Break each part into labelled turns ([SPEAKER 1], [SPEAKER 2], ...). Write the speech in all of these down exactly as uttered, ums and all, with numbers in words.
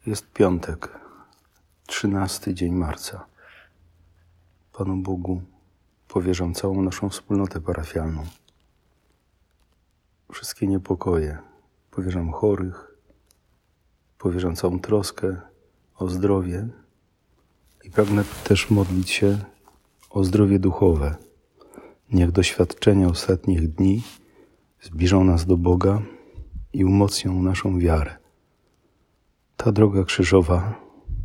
[SPEAKER 1] Jest piątek, trzynasty dzień marca. Panu Bogu powierzam całą naszą wspólnotę parafialną. Wszystkie niepokoje. Powierzam chorych. Powierzam całą troskę o zdrowie. I pragnę też modlić się o zdrowie duchowe. Niech doświadczenia ostatnich dni zbliżą nas do Boga i umocnią naszą wiarę. Ta droga krzyżowa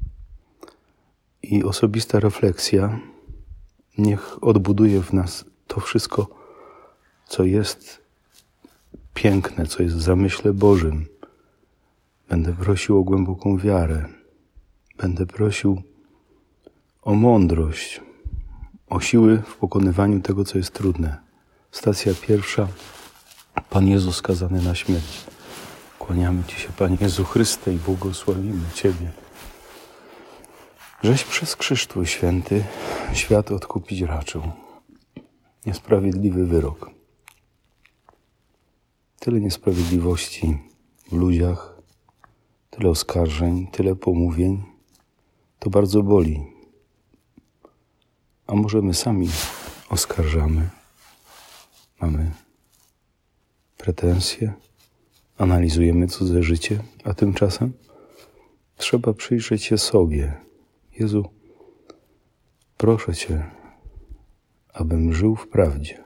[SPEAKER 1] i osobista refleksja niech odbuduje w nas to wszystko, co jest piękne, co jest w zamyśle Bożym. Będę prosił o głęboką wiarę. Będę prosił o mądrość, o siły w pokonywaniu tego, co jest trudne. Stacja pierwsza. Pan Jezus skazany na śmierć. Kłaniamy Ci się, Panie Jezu Chryste, i błogosławimy Ciebie. Żeś przez krzyż Twój święty świat odkupić raczył. Niesprawiedliwy wyrok. Tyle niesprawiedliwości w ludziach, tyle oskarżeń, tyle pomówień. To bardzo boli. A może my sami oskarżamy? Mamy pretensje? Analizujemy cudze życie, a tymczasem trzeba przyjrzeć się sobie. Jezu, proszę Cię, abym żył w prawdzie.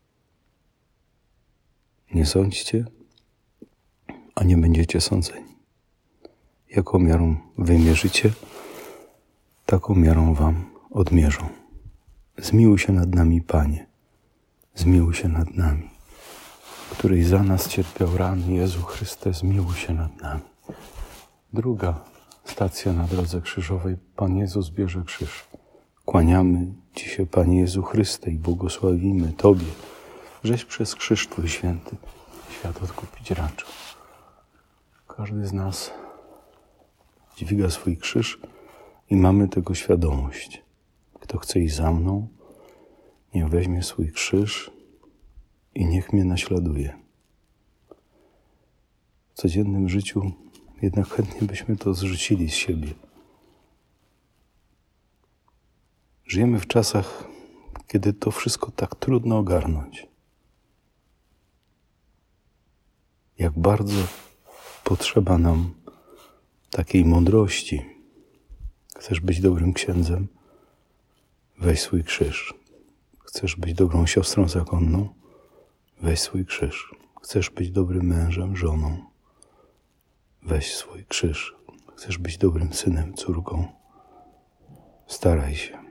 [SPEAKER 1] Nie sądźcie, a nie będziecie sądzeni. Jaką miarą wymierzycie, taką miarą wam odmierzą. Zmiłuj się nad nami, Panie. Zmiłuj się nad nami, któryś za nas cierpiał rany. Jezu Chryste, zmiłuj się nad nami. Druga stacja na drodze krzyżowej. Pan Jezus bierze krzyż. Kłaniamy Ci się, Panie Jezu Chryste, i błogosławimy Tobie, żeś przez krzyż Twój święty świat odkupić raczył. Każdy z nas dźwiga swój krzyż i mamy tego świadomość. Kto chce iść za mną, niech weźmie swój krzyż i niech mnie naśladuje. W codziennym życiu jednak chętnie byśmy to zrzucili z siebie. Żyjemy w czasach, kiedy to wszystko tak trudno ogarnąć. Jak bardzo potrzeba nam takiej mądrości. Chcesz być dobrym księdzem? Weź swój krzyż. Chcesz być dobrą siostrą zakonną? Weź swój krzyż. Chcesz być dobrym mężem, żoną? Weź swój krzyż. Chcesz być dobrym synem, córką? Staraj się.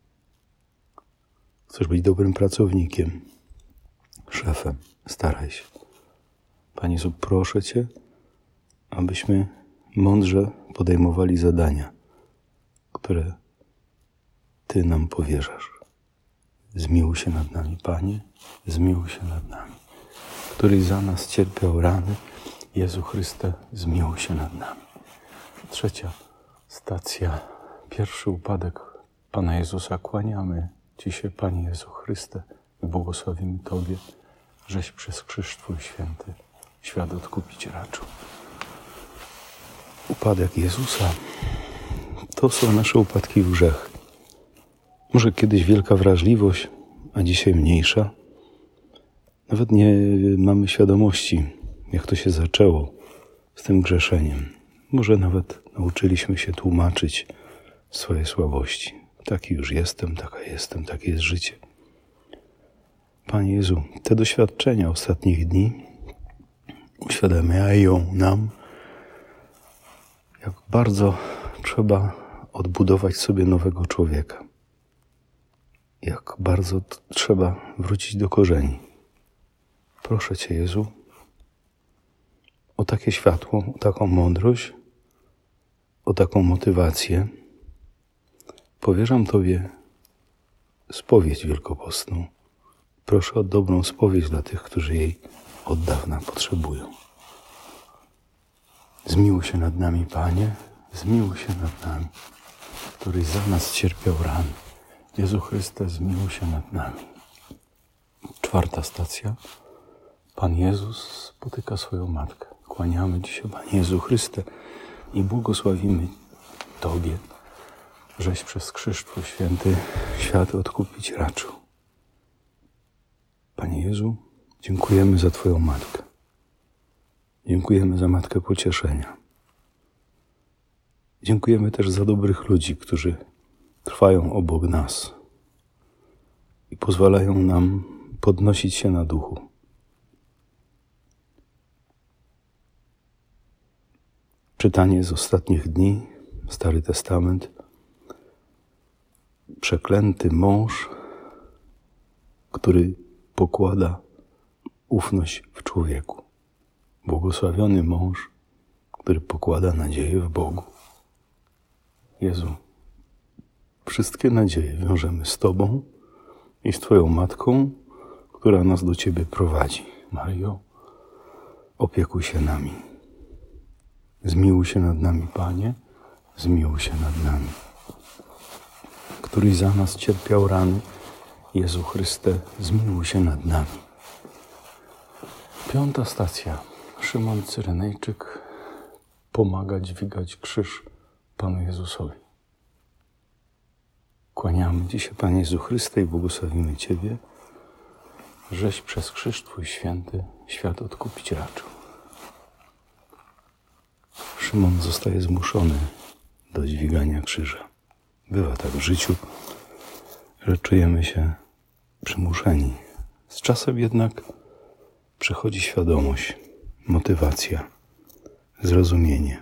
[SPEAKER 1] Chcesz być dobrym pracownikiem, szefem? Staraj się. Panie Jezu, proszę Cię, abyśmy mądrze podejmowali zadania, które Ty nam powierzasz. Zmiłuj się nad nami, Panie, zmiłuj się nad nami, któryś za nas cierpiał rany. Jezu Chryste, zmiłuj się nad nami. Trzecia stacja, pierwszy upadek Pana Jezusa. Kłaniamy Ci się, Panie Jezu Chryste, i błogosławimy Tobie, żeś przez krzyż Twój święty świat odkupić raczył. Upadek Jezusa to są nasze upadki w grzech. Może kiedyś wielka wrażliwość, a dzisiaj mniejsza. Nawet nie mamy świadomości, jak to się zaczęło z tym grzeszeniem. Może nawet nauczyliśmy się tłumaczyć swoje słabości. Taki już jestem, taka jestem, takie jest życie. Panie Jezu, te doświadczenia ostatnich dni uświadamiają nam, jak bardzo trzeba odbudować sobie nowego człowieka. Jak bardzo t- trzeba wrócić do korzeni. Proszę Cię, Jezu, o takie światło, o taką mądrość, o taką motywację. Powierzam Tobie spowiedź wielkopostną. Proszę o dobrą spowiedź dla tych, którzy jej od dawna potrzebują. Zmiłuj się nad nami, Panie, zmiłuj się nad nami, któryś za nas cierpiał rany. Jezu Chryste, zmiłuj się nad nami. Czwarta stacja. Pan Jezus spotyka swoją matkę. Kłaniamy Ci się, Panie Jezu Chryste, i błogosławimy Tobie, żeś przez krzyż Twój święty świat odkupić raczył. Panie Jezu, dziękujemy za Twoją Matkę. Dziękujemy za Matkę Pocieszenia. Dziękujemy też za dobrych ludzi, którzy trwają obok nas i pozwalają nam podnosić się na duchu. Czytanie z ostatnich dni, Stary Testament. Przeklęty mąż, który pokłada ufność w człowieku. Błogosławiony mąż, który pokłada nadzieję w Bogu. Jezu, wszystkie nadzieje wiążemy z Tobą i z Twoją Matką, która nas do Ciebie prowadzi. Maryjo, opiekuj się nami. Zmiłuj się nad nami, Panie, zmiłuj się nad nami. Któryś za nas cierpiał rany, Jezu Chryste, zmiłuj się nad nami. Piąta stacja. Szymon Cyrenejczyk pomaga dźwigać krzyż Panu Jezusowi. Kłaniamy Ci się, Panie Jezu Chryste, i błogosławimy Ciebie, żeś przez krzyż Twój święty świat odkupić raczył. Szymon zostaje zmuszony do dźwigania krzyża. Bywa tak w życiu, że czujemy się przymuszeni. Z czasem jednak przychodzi świadomość, motywacja, zrozumienie.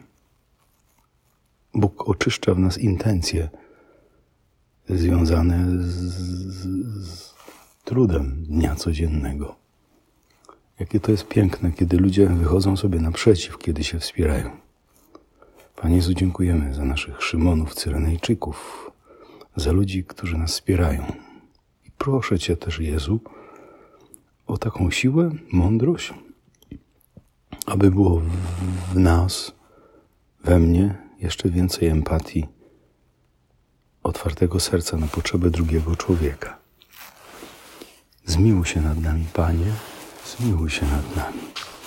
[SPEAKER 1] Bóg oczyszcza w nas intencje związane z, z, z trudem dnia codziennego. Jakie to jest piękne, kiedy ludzie wychodzą sobie naprzeciw, kiedy się wspierają. Panie Jezu, dziękujemy za naszych Szymonów, Cyrenejczyków, za ludzi, którzy nas wspierają. I proszę Cię też, Jezu, o taką siłę, mądrość, aby było w, w nas, we mnie jeszcze więcej empatii, otwartego serca na potrzeby drugiego człowieka. Zmiłuj się nad nami, Panie, zmiłuj się nad nami.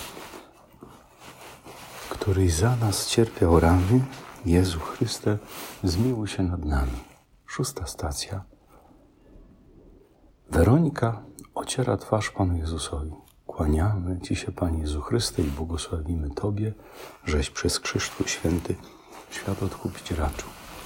[SPEAKER 1] Któryś za nas cierpiał rany, Jezu Chryste, zmiłuj się nad nami. Szósta stacja. Weronika ociera twarz Panu Jezusowi. Kłaniamy Ci się, Panie Jezu Chryste, i błogosławimy Tobie, żeś przez krzyż Twój święty świat odkupić raczył.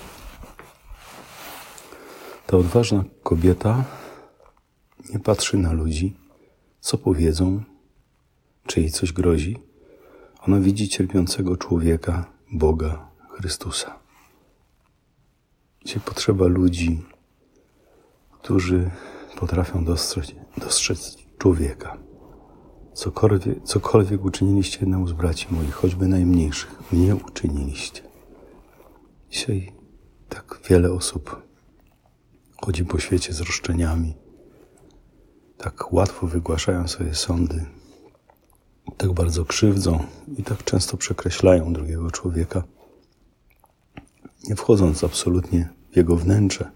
[SPEAKER 1] Ta odważna kobieta nie patrzy na ludzi, co powiedzą, czy jej coś grozi. Ona widzi cierpiącego człowieka, Boga, Chrystusa. Dzisiaj potrzeba ludzi, którzy potrafią dostrzec, dostrzec człowieka. Cokolwiek, cokolwiek uczyniliście jednemu z braci moich, choćby najmniejszych, mnie uczyniliście. Dzisiaj tak wiele osób chodzi po świecie z roszczeniami, tak łatwo wygłaszają sobie sądy, tak bardzo krzywdzą i tak często przekreślają drugiego człowieka, nie wchodząc absolutnie w jego wnętrze.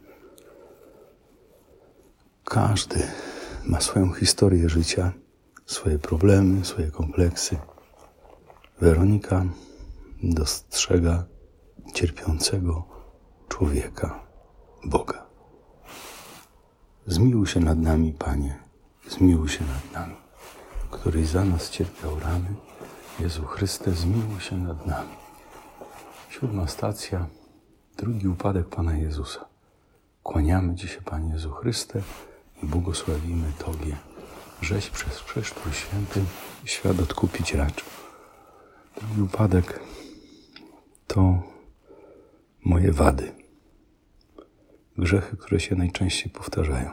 [SPEAKER 1] Każdy ma swoją historię życia, swoje problemy, swoje kompleksy. Weronika dostrzega cierpiącego człowieka, Boga. Zmiłuj się nad nami, Panie, zmiłuj się nad nami. Któryś za nas cierpiał rany, Jezu Chryste, zmiłuj się nad nami. Siódma stacja, drugi upadek Pana Jezusa. Kłaniamy Ci się, Panie Jezu Chryste, i błogosławimy Tobie, żeś przez krzyż Twój święty świat odkupić raczył. Drugi upadek to moje wady, grzechy, które się najczęściej powtarzają.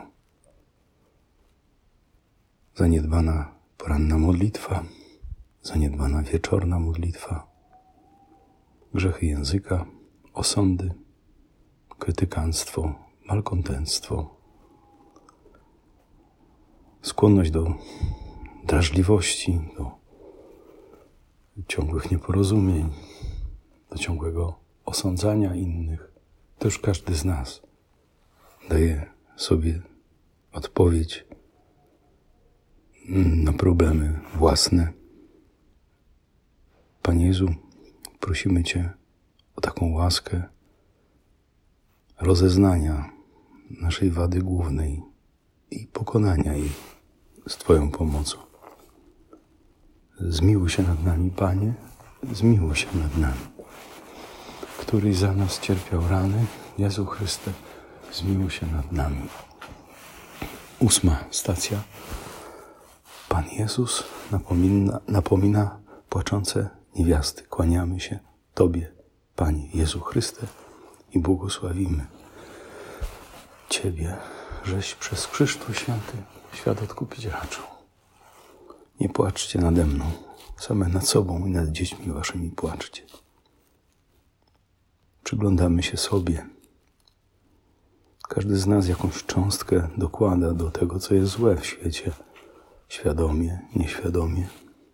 [SPEAKER 1] Zaniedbana poranna modlitwa, zaniedbana wieczorna modlitwa, grzechy języka, osądy, krytykanstwo, malkontenctwo, skłonność do drażliwości, do ciągłych nieporozumień, do ciągłego osądzania innych. To już każdy z nas daje sobie odpowiedź na problemy własne. Panie Jezu, prosimy Cię, o taką łaskę rozeznania naszej wady głównej i pokonania jej z Twoją pomocą. Zmiłuj się nad nami, Panie, zmiłuj się nad nami, któryś za nas cierpiał rany. Jezu Chryste, zmiłuj się nad nami. Ósma stacja. Pan Jezus napomina, napomina płaczące niewiasty. Kłaniamy się Tobie, Panie Jezu Chryste, i błogosławimy Ciebie, żeś przez krzyż Twój święty świat odkupić raczył. Nie płaczcie nade mną, same nad sobą i nad dziećmi waszymi płaczcie. Przyglądamy się sobie. Każdy z nas jakąś cząstkę dokłada do tego, co jest złe w świecie, świadomie, nieświadomie.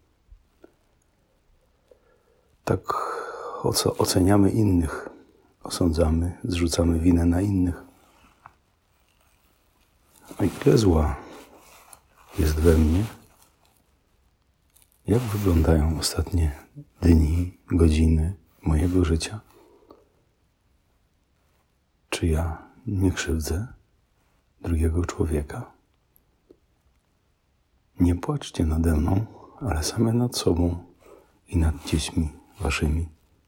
[SPEAKER 1] Tak oceniamy innych, osądzamy, zrzucamy winę na innych. A ile zła jest we mnie? Jak wyglądają ostatnie dni, godziny mojego życia? Czy ja nie krzywdzę drugiego człowieka? Nie płaczcie nade mną, ale same nad sobą i nad dziećmi waszymi.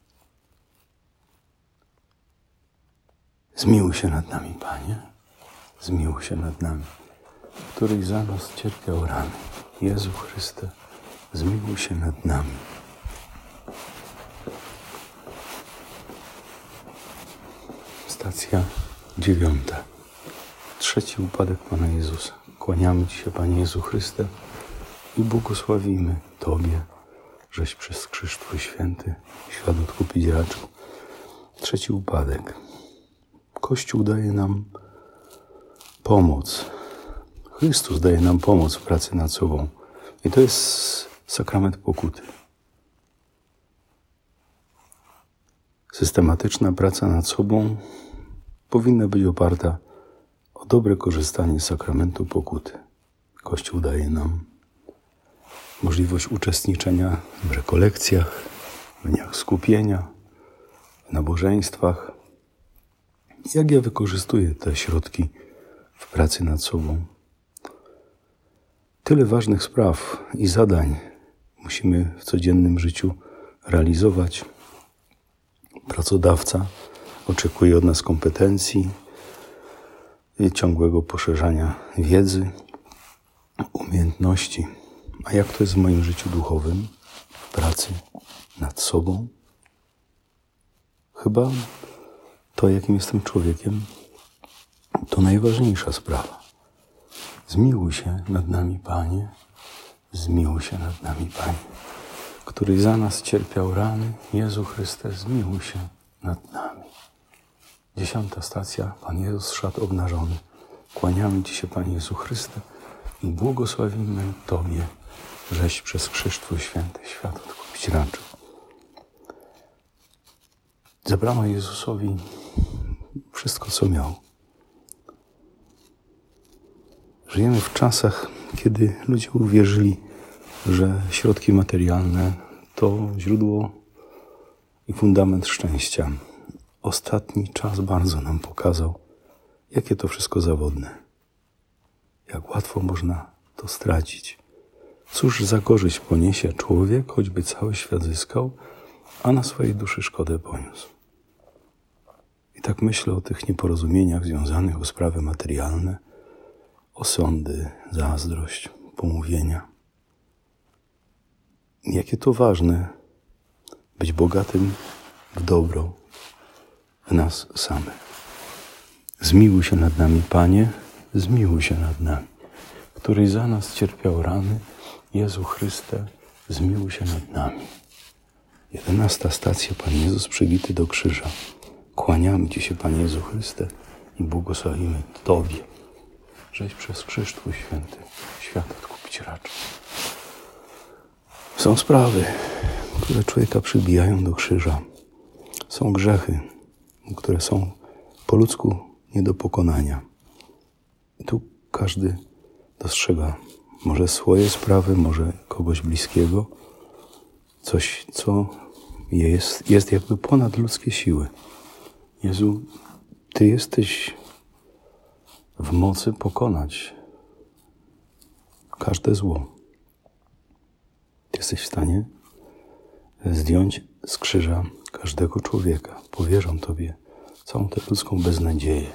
[SPEAKER 1] Zmiłuj się nad nami, Panie, zmiłuj się nad nami, któryś za nas cierpiał rany. Jezu Chryste, zmiłuj się nad nami. Stacja dziewiąta. Trzeci upadek Pana Jezusa. Kłaniamy Ci się, Panie Jezu Chryste, i błogosławimy Tobie, żeś przez krzyż Twój święty świat odkupić raczył. Trzeci upadek. Kościół daje nam pomoc. Chrystus daje nam pomoc w pracy nad sobą. I to jest sakrament pokuty. Systematyczna praca nad sobą powinna być oparta o dobre korzystanie z sakramentu pokuty. Kościół daje nam możliwość uczestniczenia w rekolekcjach, w dniach skupienia, w nabożeństwach. Jak ja wykorzystuję te środki w pracy nad sobą? Tyle ważnych spraw i zadań musimy w codziennym życiu realizować. Pracodawca oczekuje od nas kompetencji i ciągłego poszerzania wiedzy, umiejętności. A jak to jest w moim życiu duchowym, w pracy nad sobą? Chyba to, jakim jestem człowiekiem, to najważniejsza sprawa. Zmiłuj się nad nami, Panie, zmiłuj się nad nami, Panie, który za nas cierpiał rany. Jezu Chryste, zmiłuj się nad nami. Dziesiąta stacja. Pan Jezus szedł obnażony. Kłaniamy Ci się, Panie Jezu Chryste, i błogosławimy Tobie, żeś przez krzyż Twój święty świat odkupić raczył. Zabrano Jezusowi wszystko, co miał. Żyjemy w czasach, kiedy ludzie uwierzyli, że środki materialne to źródło i fundament szczęścia. Ostatni czas bardzo nam pokazał, jakie to wszystko zawodne. Jak łatwo można to stracić. Cóż za korzyść poniesie człowiek, choćby cały świat zyskał, a na swojej duszy szkodę poniósł. I tak myślę o tych nieporozumieniach związanych o sprawy materialne, o sądy, zazdrość, pomówienia. Jakie to ważne być bogatym w dobro w nas samych. Zmiłuj się nad nami, Panie, zmiłuj się nad nami, któryś za nas cierpiał rany. Jezu Chryste, zmiłuj się nad nami. Jedenasta stacja. Pan Jezus przybity do krzyża. Kłaniamy Ci się, Panie Jezu Chryste, i błogosławimy Tobie, żeś przez krzyż Twój święty świat odkupić raczył. Są sprawy, które człowieka przybijają do krzyża. Są grzechy, które są po ludzku nie do pokonania. I tu każdy dostrzega może swoje sprawy, może kogoś bliskiego, coś, co jest, jest jakby ponad ludzkie siły. Jezu, Ty jesteś w mocy pokonać każde zło. Ty jesteś w stanie zdjąć z krzyża każdego człowieka. Powierzam Tobie całą tę ludzką beznadzieję.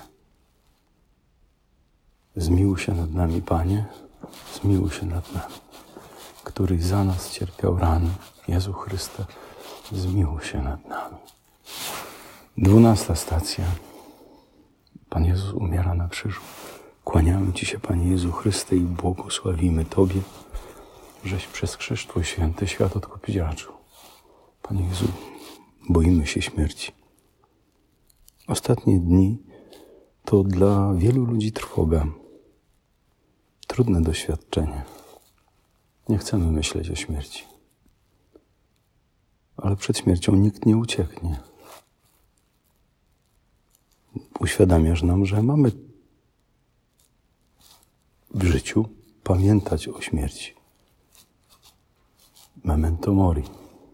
[SPEAKER 1] Zmiłuj się nad nami, Panie, zmiłuj się nad nami, któryś za nas cierpiał rany. Jezu Chryste, zmiłuj się nad nami. Dwunasta stacja. Pan Jezus umiera na krzyżu. Kłaniamy Ci się, Panie Jezu Chryste, i błogosławimy Tobie, żeś przez krzyż Twój święty świat odkupić raczył. Panie Jezu, boimy się śmierci. Ostatnie dni to dla wielu ludzi trwoga. Trudne doświadczenie. Nie chcemy myśleć o śmierci. Ale przed śmiercią nikt nie ucieknie. Uświadamiasz nam, że mamy w życiu pamiętać o śmierci. Memento mori.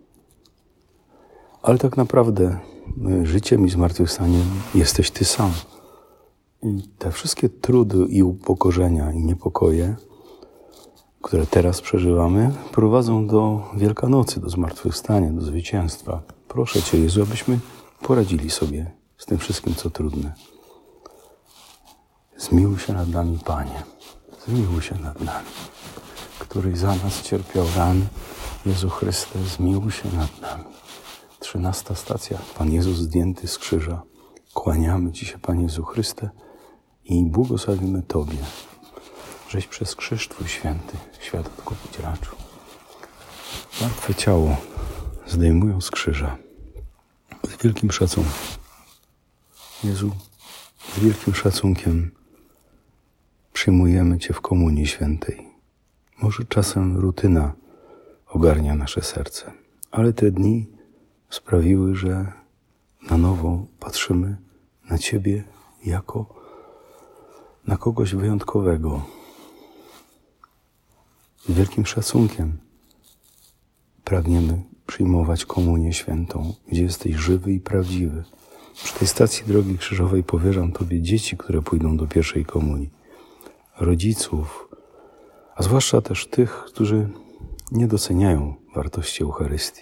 [SPEAKER 1] Ale tak naprawdę życiem i zmartwychwstaniem jesteś Ty sam. I te wszystkie trudy i upokorzenia i niepokoje, które teraz przeżywamy, prowadzą do Wielkanocy, do zmartwychwstania, do zwycięstwa. Proszę Cię, Jezu, abyśmy poradzili sobie z tym wszystkim, co trudne. Zmiłuj się nad nami, Panie. Zmiłuj się nad nami, któryś za nas cierpiał rany. Jezu Chryste, zmiłuj się nad nami. Trzynasta stacja. Pan Jezus zdjęty z krzyża. Kłaniamy Ci się, Panie Jezu Chryste, i błogosławimy Tobie, żeś przez krzyż Twój święty świat odkupić raczył. Martwe ciało zdejmują z krzyża z wielkim szacunkiem. Jezu, z wielkim szacunkiem przyjmujemy Cię w Komunii Świętej. Może czasem rutyna ogarnia nasze serce, ale te dni sprawiły, że na nowo patrzymy na Ciebie jako na kogoś wyjątkowego. Z wielkim szacunkiem pragniemy przyjmować Komunię Świętą, gdzie jesteś żywy i prawdziwy. Przy tej stacji Drogi Krzyżowej powierzam Tobie dzieci, które pójdą do pierwszej komunii, rodziców, a zwłaszcza też tych, którzy nie doceniają wartości Eucharystii.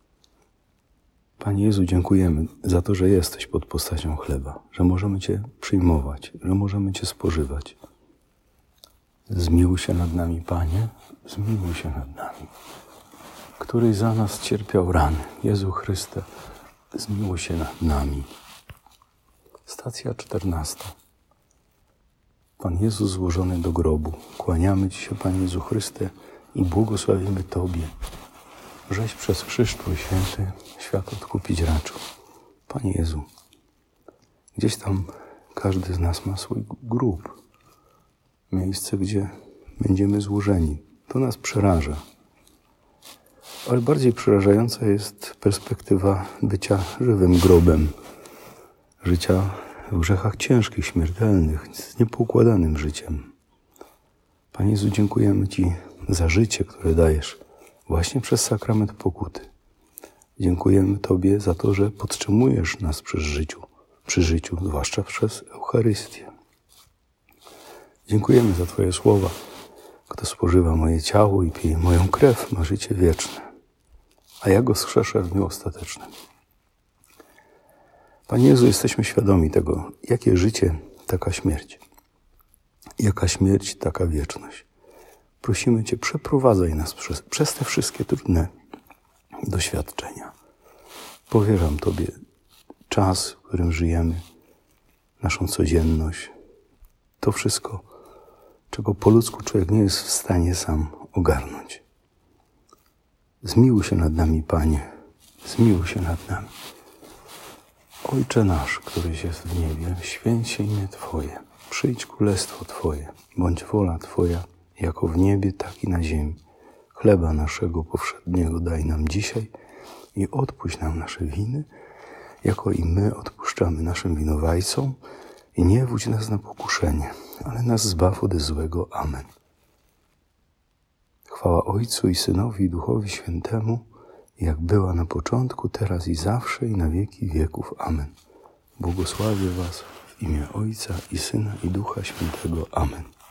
[SPEAKER 1] Panie Jezu, dziękujemy za to, że jesteś pod postacią chleba, że możemy Cię przyjmować, że możemy Cię spożywać. Zmiłuj się nad nami, Panie, zmiłuj się nad nami, któryś za nas cierpiał rany. Jezu Chryste, zmiłuj się nad nami. Stacja czternasta. Pan Jezus złożony do grobu. Kłaniamy Ci się, Panie Jezu Chryste, i błogosławimy Tobie, żeś przez krzyż Twój święty świat odkupić raczył. Panie Jezu, gdzieś tam każdy z nas ma swój grób. Miejsce, gdzie będziemy złożeni. To nas przeraża. Ale bardziej przerażająca jest perspektywa bycia żywym grobem. Życia w grzechach ciężkich, śmiertelnych, z niepoukładanym życiem. Panie Jezu, dziękujemy Ci za życie, które dajesz właśnie przez sakrament pokuty. Dziękujemy Tobie za to, że podtrzymujesz nas przy życiu, przy życiu, zwłaszcza przez Eucharystię. Dziękujemy za Twoje słowa. Kto spożywa moje ciało i pije moją krew, ma życie wieczne, a ja go wskrzeszę w dniu ostatecznym. Panie Jezu, jesteśmy świadomi tego, jakie życie, taka śmierć. Jaka śmierć, taka wieczność. Prosimy Cię, przeprowadzaj nas przez, przez te wszystkie trudne doświadczenia. Powierzam Tobie czas, w którym żyjemy, naszą codzienność. To wszystko, czego po ludzku człowiek nie jest w stanie sam ogarnąć. Zmiłuj się nad nami, Panie. Zmiłuj się nad nami. Ojcze nasz, któryś jest w niebie, święć się imię Twoje. Przyjdź królestwo Twoje, bądź wola Twoja, jako w niebie, tak i na ziemi. Chleba naszego powszedniego daj nam dzisiaj i odpuść nam nasze winy, jako i my odpuszczamy naszym winowajcom, i nie wódź nas na pokuszenie, ale nas zbaw ode złego. Amen. Chwała Ojcu i Synowi i Duchowi Świętemu, jak była na początku, teraz i zawsze, i na wieki wieków. Amen. Błogosławię was w imię Ojca i Syna i Ducha Świętego. Amen.